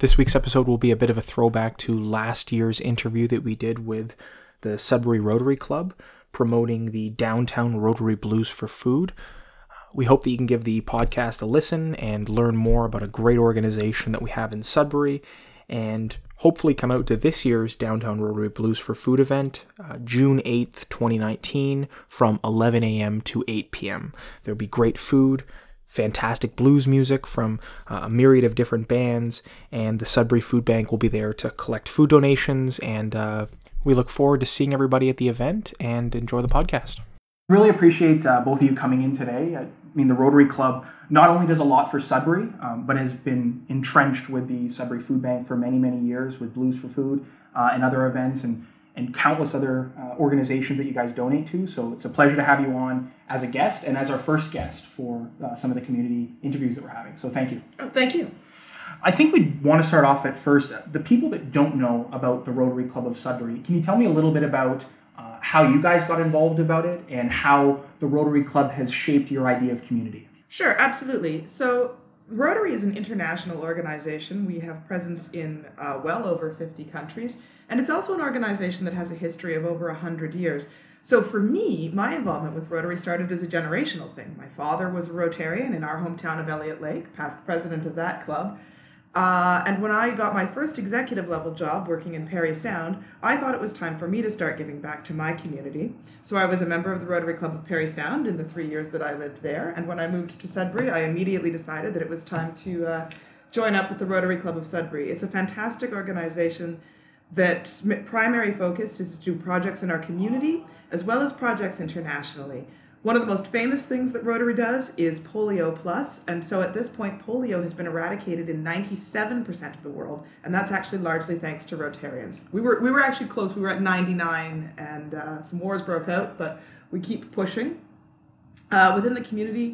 This week's episode will be a bit of a throwback to last year's interview that we did with the Sudbury Rotary Club, promoting the Downtown Rotary Blues for Food. We hope that you can give the podcast a listen and learn more about a great organization that we have in Sudbury, and hopefully come out to this year's Downtown Rotary Blues for Food event, June 8th, 2019, from 11 a.m. to 8 p.m. There'll be great food, fantastic blues music from a myriad of different bands, and the Sudbury Food Bank will be there to collect food donations, and we look forward to seeing everybody at the event, and enjoy the podcast. Really appreciate both of you coming in today. I mean, the Rotary Club not only does a lot for Sudbury, but has been entrenched with the Sudbury Food Bank for many, many years with Blues for Food and other events and countless other organizations that you guys donate to. So it's a pleasure to have you on as a guest and as our first guest for some of the community interviews that we're having. So thank you. Oh, thank you. I think we want to start off at first. The people that don't know about the Rotary Club of Sudbury, can you tell me a little bit about how you guys got involved about it and how the Rotary Club has shaped your idea of community? Sure, absolutely. So Rotary is an international organization. We have presence in well over 50 countries, and it's also an organization that has a history of over 100 years. So for me, my involvement with Rotary started as a generational thing. My father was a Rotarian in our hometown of Elliott Lake, past president of that club. And when I got my first executive level job working in Parry Sound, I thought it was time for me to start giving back to my community. So I was a member of the Rotary Club of Parry Sound in the 3 years that I lived there. And when I moved to Sudbury, I immediately decided that it was time to join up with the Rotary Club of Sudbury. It's a fantastic organization that primary focus is to do projects in our community as well as projects internationally. One of the most famous things that Rotary does is Polio Plus, and so at this point, polio has been eradicated in 97% of the world, and that's actually largely thanks to Rotarians. We were actually close. We were at 99, and some wars broke out, but we keep pushing. Within the community,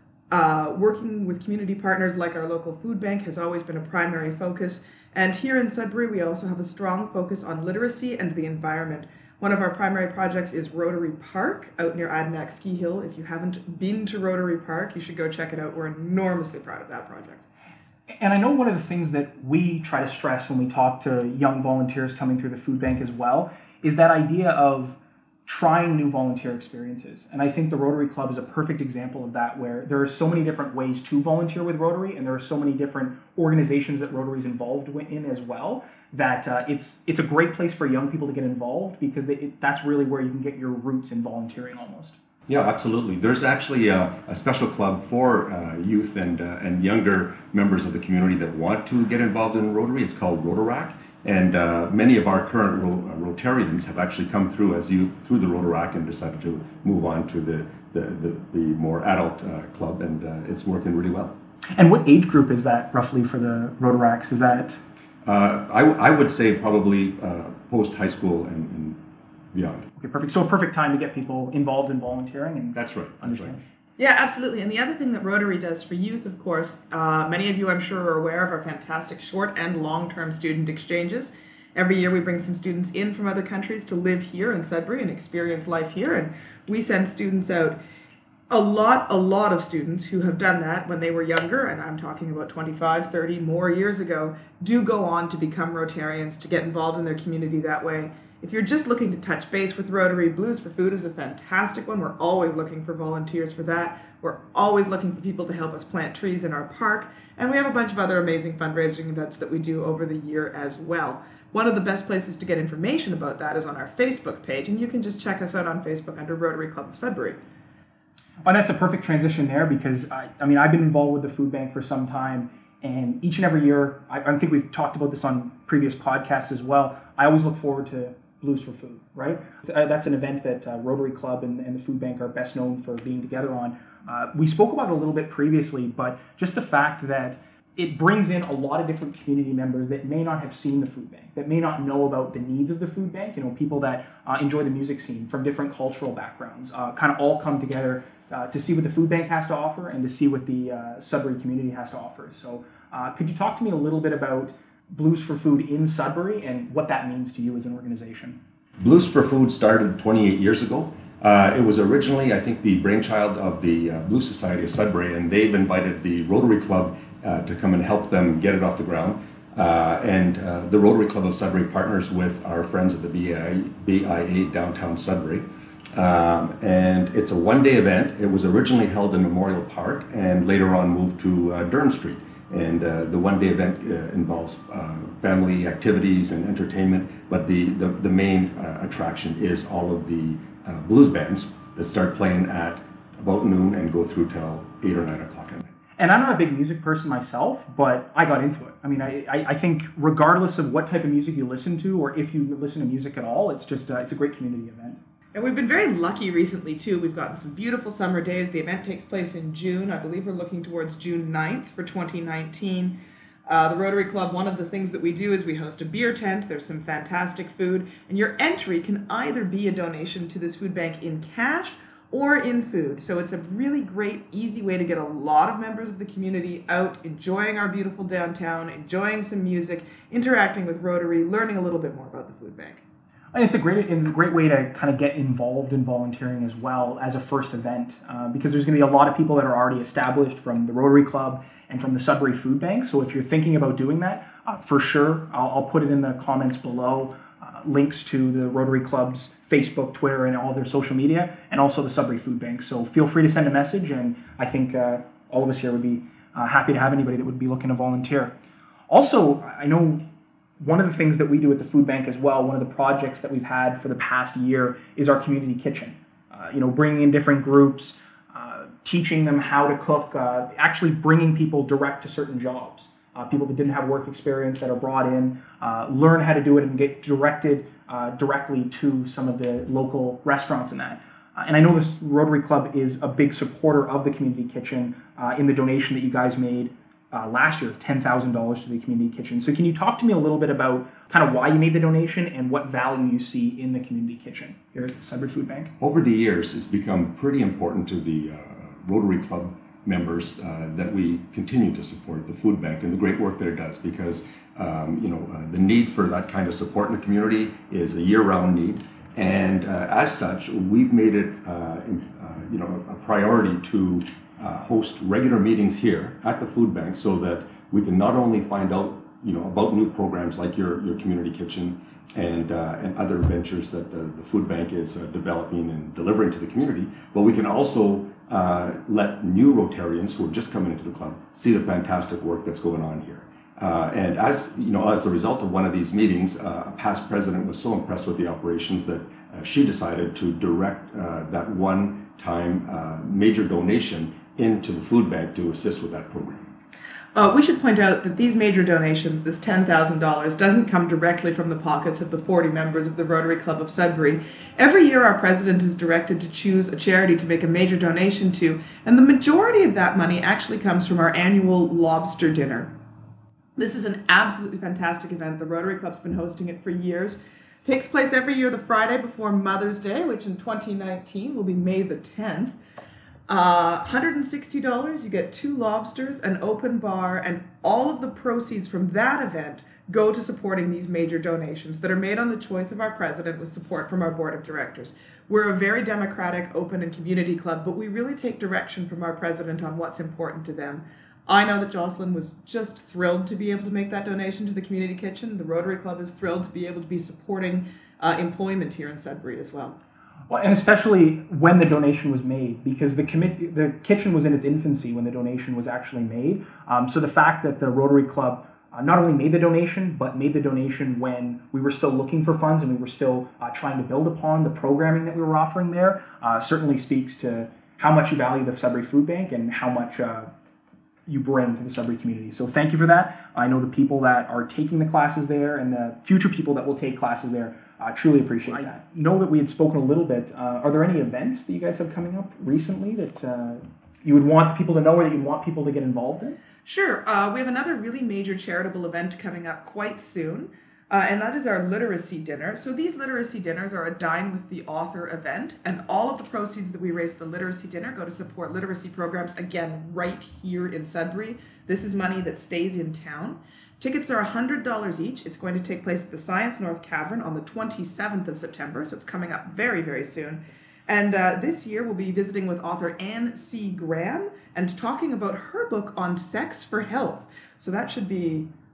working with community partners like our local food bank has always been a primary focus, and here in Sudbury, we also have a strong focus on literacy and the environment. One of our primary projects is Rotary Park out near Adanac Ski Hill. If you haven't been to Rotary Park, you should go check it out. We're enormously proud of that project. And I know one of the things that we try to stress when we talk to young volunteers coming through the food bank as well is that idea of trying new volunteer experiences. And I think the Rotary Club is a perfect example of that, where there are so many different ways to volunteer with Rotary, and there are so many different organizations that Rotary is involved in as well, that it's a great place for young people to get involved, because that's really where you can get your roots in volunteering almost. Yeah, absolutely. There's actually a special club for youth and younger members of the community that want to get involved in Rotary. It's called Rotaract. And many of our current Rotarians have actually come through as youth through the Rotaract and decided to move on to the more adult club, and it's working really well. And what age group is that roughly for the Rotaracts? Is that? I would say probably post-high school and beyond. Okay, perfect. So a perfect time to get people involved in volunteering. And that's right. Understand. That's right. Yeah, absolutely. And the other thing that Rotary does for youth, of course, many of you I'm sure are aware of our fantastic short and long-term student exchanges. Every year we bring some students in from other countries to live here in Sudbury and experience life here, and we send students out. A lot of students who have done that when they were younger, and I'm talking about 25, 30 more years ago, do go on to become Rotarians, to get involved in their community that way. If you're just looking to touch base with Rotary, Blues for Food is a fantastic one. We're always looking for volunteers for that. We're always looking for people to help us plant trees in our park. And we have a bunch of other amazing fundraising events that we do over the year as well. One of the best places to get information about that is on our Facebook page, and you can just check us out on Facebook under Rotary Club of Sudbury. And that's a perfect transition there, because I've been involved with the food bank for some time, and each and every year, I think we've talked about this on previous podcasts as well, I always look forward to Blues for Food, right? That's an event that Rotary Club and the food bank are best known for being together on. We spoke about it a little bit previously, but just the fact that it brings in a lot of different community members that may not have seen the food bank, that may not know about the needs of the food bank, people that enjoy the music scene from different cultural backgrounds, kind of all come together to see what the food bank has to offer and to see what the Sudbury community has to offer. So could you talk to me a little bit about Blues for Food in Sudbury and what that means to you as an organization? Blues for Food started 28 years ago. It was originally, I think, the brainchild of the Blues Society of Sudbury, and they've invited the Rotary Club to come and help them get it off the ground. The Rotary Club of Sudbury partners with our friends at the BIA Downtown Sudbury. And it's a one-day event. It was originally held in Memorial Park and later on moved to Durham Street. And the one-day event involves family activities and entertainment, but the main attraction is all of the blues bands that start playing at about noon and go through till 8 or 9 o'clock at night. And I'm not a big music person myself, but I got into it. I mean, I think regardless of what type of music you listen to or if you listen to music at all, it's just it's a great community event. And we've been very lucky recently, too. We've gotten some beautiful summer days. The event takes place in June. I believe we're looking towards June 9th for 2019. The Rotary Club, one of the things that we do is we host a beer tent. There's some fantastic food. And your entry can either be a donation to this food bank in cash or in food. So it's a really great, easy way to get a lot of members of the community out, enjoying our beautiful downtown, enjoying some music, interacting with Rotary, learning a little bit more about the food bank. And it's a great way to kind of get involved in volunteering as well as a first event, because there's going to be a lot of people that are already established from the Rotary Club and from the Sudbury Food Bank. So if you're thinking about doing that, for sure, I'll put it in the comments below, links to the Rotary Club's Facebook, Twitter, and all their social media, and also the Sudbury Food Bank. So feel free to send a message, and I think all of us here would be happy to have anybody that would be looking to volunteer. Also, I know one of the things that we do at the food bank as well, one of the projects that we've had for the past year is our community kitchen. Bringing in different groups, teaching them how to cook, actually bringing people direct to certain jobs. People that didn't have work experience that are brought in, learn how to do it and get directed directly to some of the local restaurants and that. And I know this Rotary Club is a big supporter of the community kitchen in the donation that you guys made last year of $10,000 to the community kitchen. So can you talk to me a little bit about kind of why you made the donation and what value you see in the community kitchen here at the Sudbury Food Bank? Over the years, it's become pretty important to the Rotary Club members that we continue to support the food bank and the great work that it does, because the need for that kind of support in the community is a year-round need. And as such, we've made it a priority to host regular meetings here at the food bank so that we can not only find out about new programs like your community kitchen and other ventures that the food bank is developing and delivering to the community, but we can also let new Rotarians who are just coming into the club see the fantastic work that's going on here. And as a result of one of these meetings, a past president was so impressed with the operations that she decided to direct that one-time major donation into the food bank to assist with that program. We should point out that these major donations, this $10,000, doesn't come directly from the pockets of the 40 members of the Rotary Club of Sudbury. Every year our president is directed to choose a charity to make a major donation to, and the majority of that money actually comes from our annual lobster dinner. This is an absolutely fantastic event. The Rotary Club's been hosting it for years. Takes place every year the Friday before Mother's Day, which in 2019 will be May the 10th. $160, you get 2 lobsters, an open bar, and all of the proceeds from that event go to supporting these major donations that are made on the choice of our president with support from our board of directors. We're a very democratic, open, and community club, but we really take direction from our president on what's important to them. I know that Jocelyn was just thrilled to be able to make that donation to the community kitchen. The Rotary Club is thrilled to be able to be supporting employment here in Sudbury as well. Well, and especially when the donation was made, because the kitchen was in its infancy when the donation was actually made. So the fact that the Rotary Club not only made the donation, but made the donation when we were still looking for funds and we were still trying to build upon the programming that we were offering there, certainly speaks to how much you value the Sudbury Food Bank and how much you bring to the Sudbury community. So thank you for that. I know the people that are taking the classes there and the future people that will take classes there truly appreciate that. I know that we had spoken a little bit. Are there any events that you guys have coming up recently that you would want people to know or that you'd want people to get involved in? Sure. We have another really major charitable event coming up quite soon, and that is our literacy dinner. So these literacy dinners are a Dine with the Author event, and all of the proceeds that we raise at the literacy dinner go to support literacy programs, again, right here in Sudbury. This is money that stays in town. Tickets are $100 each. It's going to take place at the Science North Cavern on the 27th of September, so it's coming up very, very soon. And this year we'll be visiting with author Anne C. Graham and talking about her book on sex for health. So that should be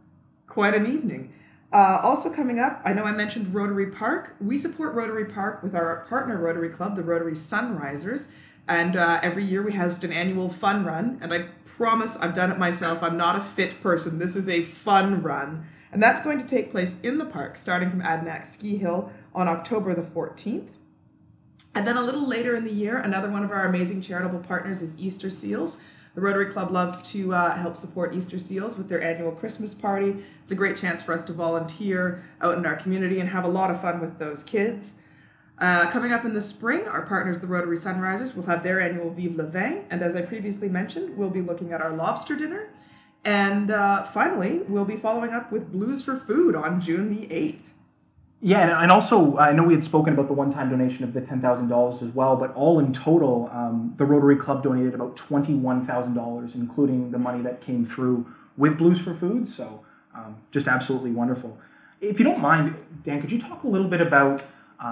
Quite an evening. Also coming up, I know I mentioned Rotary Park. We support Rotary Park with our partner Rotary Club, the Rotary Sunrisers. And every year we host an annual fun run. And I promise I've done it myself. I'm not a fit person. This is a fun run. And that's going to take place in the park, starting from Adanac Ski Hill on October the 14th. And then a little later in the year, another one of our amazing charitable partners is Easter Seals. The Rotary Club loves to help support Easter Seals with their annual Christmas party. It's a great chance for us to volunteer out in our community and have a lot of fun with those kids. Coming up in the spring, our partners, the Rotary Sunrisers, will have their annual Vive le Vin. And as I previously mentioned, we'll be looking at our lobster dinner. And finally, we'll be following up with Blues for Food on June the 8th. Yeah, and also, I know we had spoken about the one-time donation of the $10,000 as well, but all in total, the Rotary Club donated about $21,000, including the money that came through with Blues for Food, so just absolutely wonderful. If you don't mind, Dan, could you talk a little bit about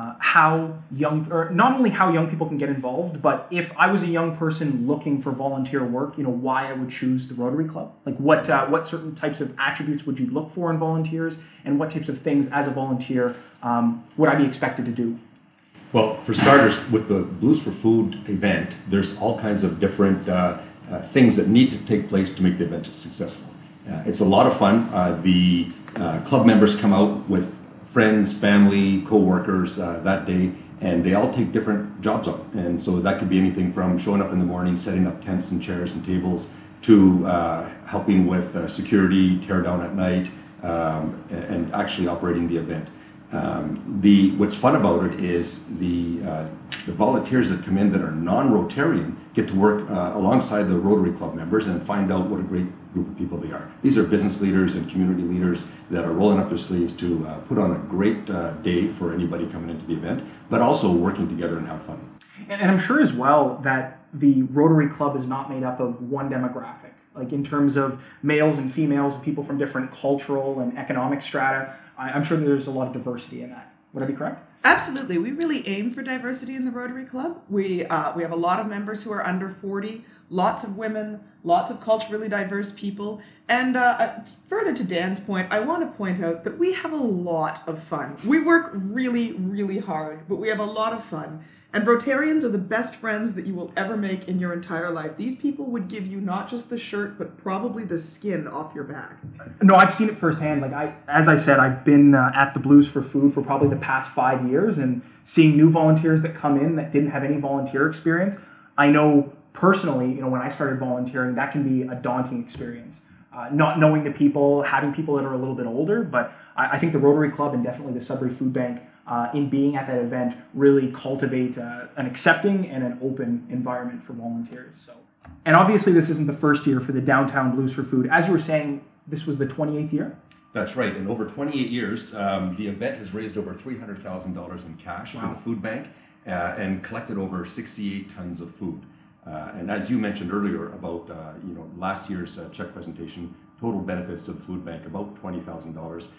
how not only how young people can get involved, but if I was a young person looking for volunteer work, why I would choose the Rotary Club? Like what certain types of attributes would you look for in volunteers, and what types of things as a volunteer would I be expected to do? Well, for starters, with the Blues for Food event, there's all kinds of different things that need to take place to make the event successful. It's a lot of fun. The club members come out with friends, family, co-workers that day, and they all take different jobs on. And so that could be anything from showing up in the morning, setting up tents and chairs and tables, to helping with security, tear down at night, and actually operating the event. What's fun about it is the volunteers that come in that are non-Rotarian get to work alongside the Rotary Club members and find out what a great group of people they are. These are business leaders and community leaders that are rolling up their sleeves to put on a great day for anybody coming into the event, but also working together and have fun. And I'm sure as well that the Rotary Club is not made up of one demographic, like in terms of males and females and people from different cultural and economic strata. I'm sure there's a lot of diversity in that. Would I be correct? Absolutely. We really aim for diversity in the Rotary Club. We have a lot of members who are under 40, lots of women, lots of culturally diverse people. And further to Dan's point, I want to point out that we have a lot of fun. We work really, really hard, but we have a lot of fun. And Rotarians are the best friends that you will ever make in your entire life. These people would give you not just the shirt, but probably the skin off your back. No, I've seen it firsthand. As I said, I've been at the Blues for Food for probably the past 5 years, and seeing new volunteers that come in that didn't have any volunteer experience. I know personally, when I started volunteering, that can be a daunting experience. Not knowing the people, having people that are a little bit older, but I think the Rotary Club and definitely the Sudbury Food Bank, in being at that event, really cultivate an accepting and an open environment for volunteers. So, and obviously this isn't the first year for the Downtown Blues for Food. As you were saying, this was the 28th year? That's right. In over 28 years, the event has raised over $300,000 in cash for the food bank and collected over 68 tons of food. And as you mentioned earlier about last year's check presentation, total benefits to the food bank about $20,000.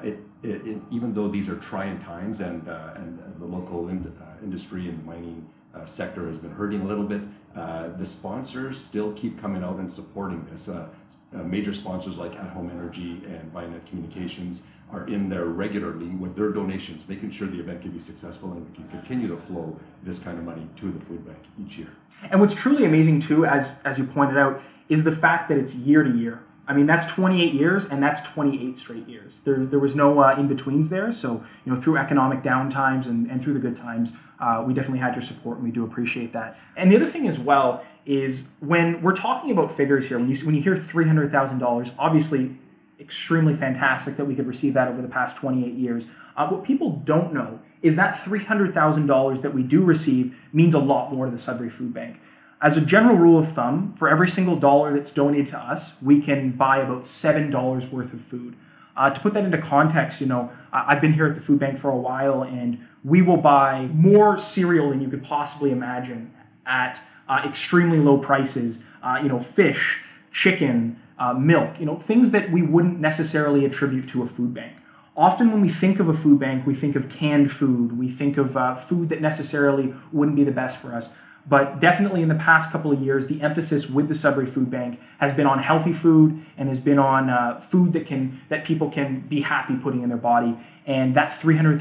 Even though these are trying times and the local industry and the mining sector has been hurting a little bit, the sponsors still keep coming out and supporting this. Major sponsors like At Home Energy and Vianet Communications are in there regularly with their donations, making sure the event can be successful and we can continue to flow this kind of money to the food bank each year. And what's truly amazing too, as you pointed out, is the fact that it's year to year. I mean, that's 28 years, and that's 28 straight years. There was no in-betweens there. So, through economic downtimes and through the good times, we definitely had your support, and we do appreciate that. And the other thing as well is when we're talking about figures here, when you hear $300,000, obviously extremely fantastic that we could receive that over the past 28 years. What people don't know is that $300,000 that we do receive means a lot more to the Sudbury Food Bank. As a general rule of thumb, for every single dollar that's donated to us, we can buy about $7 worth of food. To put that into context, I've been here at the food bank for a while, and we will buy more cereal than you could possibly imagine at extremely low prices. Fish, chicken, milk, things that we wouldn't necessarily attribute to a food bank. Often when we think of a food bank, we think of canned food. We think of food that necessarily wouldn't be the best for us. But definitely in the past couple of years, the emphasis with the Sudbury Food Bank has been on healthy food and has been on food that people can be happy putting in their body. And that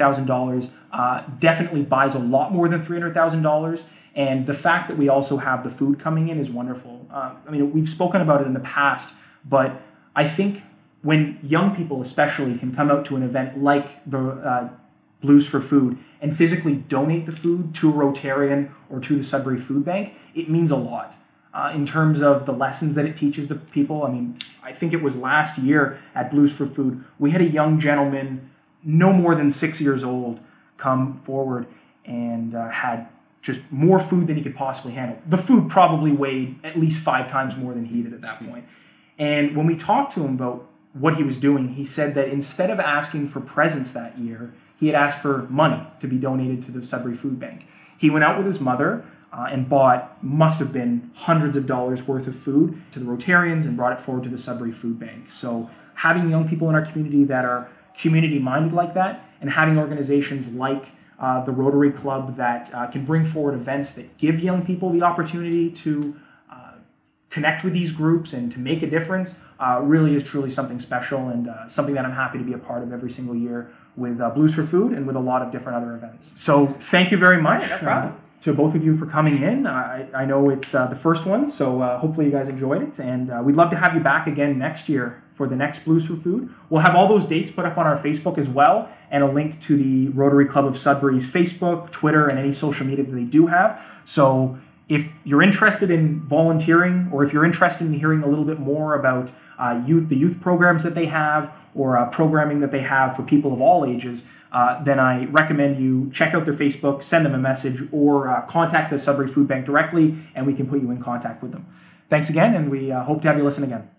$300,000 definitely buys a lot more than $300,000. And the fact that we also have the food coming in is wonderful. We've spoken about it in the past, but I think when young people especially can come out to an event like the Blues for Food and physically donate the food to a Rotarian or to the Sudbury Food Bank, it means a lot in terms of the lessons that it teaches the people. I think it was last year at Blues for Food, we had a young gentleman, no more than 6 years old, come forward and had just more food than he could possibly handle. The food probably weighed at least 5 times more than he did at that point. And when we talked to him about what he was doing, he said that instead of asking for presents that year, he had asked for money to be donated to the Sudbury Food Bank. He went out with his mother and bought, must have been hundreds of dollars worth of food to the Rotarians and brought it forward to the Sudbury Food Bank. So having young people in our community that are community-minded like that, and having organizations like the Rotary Club that can bring forward events that give young people the opportunity to connect with these groups and to make a difference really is truly something special, and something that I'm happy to be a part of every single year with Blues for Food and with a lot of different other events. So thank you very much to both of you for coming in. I know it's the first one, so hopefully you guys enjoyed it, and we'd love to have you back again next year for the next Blues for Food. We'll have all those dates put up on our Facebook as well, and a link to the Rotary Club of Sudbury's Facebook, Twitter, and any social media that they do have. So if you're interested in volunteering, or if you're interested in hearing a little bit more about the youth programs that they have, or programming that they have for people of all ages, then I recommend you check out their Facebook, send them a message, or contact the Sudbury Food Bank directly, and we can put you in contact with them. Thanks again, and we hope to have you listen again.